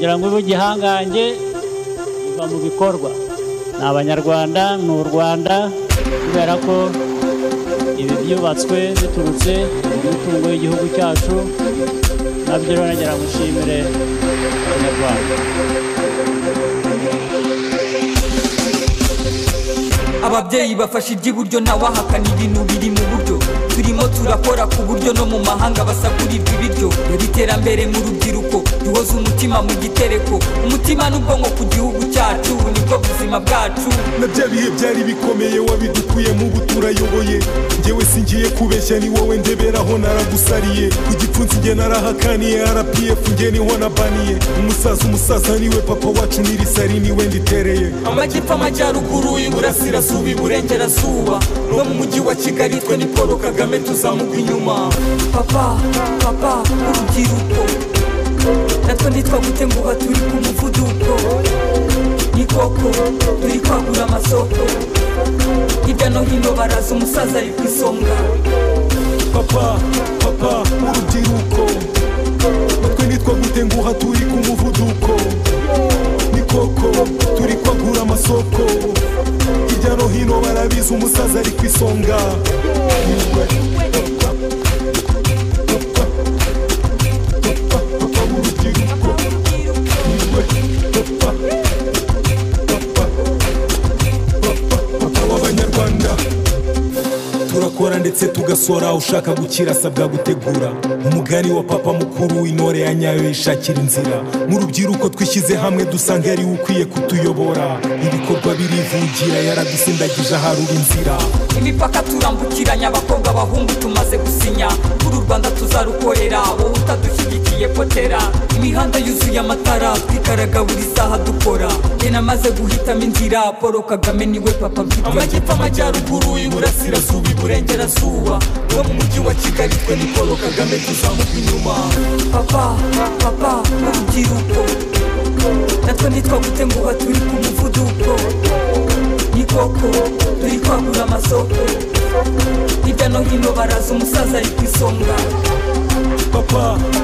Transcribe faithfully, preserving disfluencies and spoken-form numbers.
kugira ngo igihangange biva mu bikorwa. Ni abanyarwanda, ni u Rwanda, kubera ko ibi byubatswe biturutse mu mitungo y'igihugu cyacu, nabyo rero nagira ngo nshimire abanyarwanda. Ababyeyi bafashe iby'iburyo ntawahakana ibintu biri mu buryo, turimo turakora ku buryo no mu mahanga basakurirwa ibiryo. Dore iterambere mu rubyiruko, duhoza umutima mu gitereko, umutima n'ubwonko ku gihugu cyacu, nibwo buzima bwacu. Na bya bihe byari bikomeye wabidukuye mu buturayoboye, njyewe singiye kubeshya ni wowe ndeberaho naragusariye, ku gipfunsi njye narahakaniye R P F njye niho nabaniye, umusaza umusaza niwe papa wacu n'irisari niwe nditereye. Amajyepfo amajyaruguru iburasirazuba iburengerazuba no mu mujyi wa Kigali twe ni Paul Kagame tuzamuka inyuma. Papa papa urubyiruko natwe nitwa gutenguha turi ku muvuduko, ni koko turi kwagura amasoko, hirya no hino baraza umusaza ari ku isonga. Papa papa urubyiruko natwe nitwa gutenguha turi ku muvuduko, ni koko turi kwagura amasoko, hirya no hino barabiza umusaza ari ku isonga. Turakora ndetse tugasora, ushaka gukira asabwa gutegura. Umugani wa papa mukuru intore ya nyayo yishakira inzira. Mu rubyiruko twishyize hamwe dusanga ari ukwiye kutuyobora, ibikorwa birivugira yaradusindagije aharura inzira. Imipaka turambukiranya abakobwa abahungu tumaze gusinya, uru Rwanda tuzarukorera wowe utadushyigikiye potera. Imihanda yuzuye amatara twikaraga buri saha dukora, njye namaze guhitamo inzira, Paul Kagame niwe papa mfite. Amajyepfo amajyaruguru iburasirazuba iburengerazuba no mu mujyi wa Kigali twe ni Paul Kagame tuzamuka inyuma. Papa papa urubyiruko natwe nitwa gutenguha turi ku muvuduko, ni koko turi kwagura amasoko, hirya no hino baraza umusaza ari ku isonga. Papa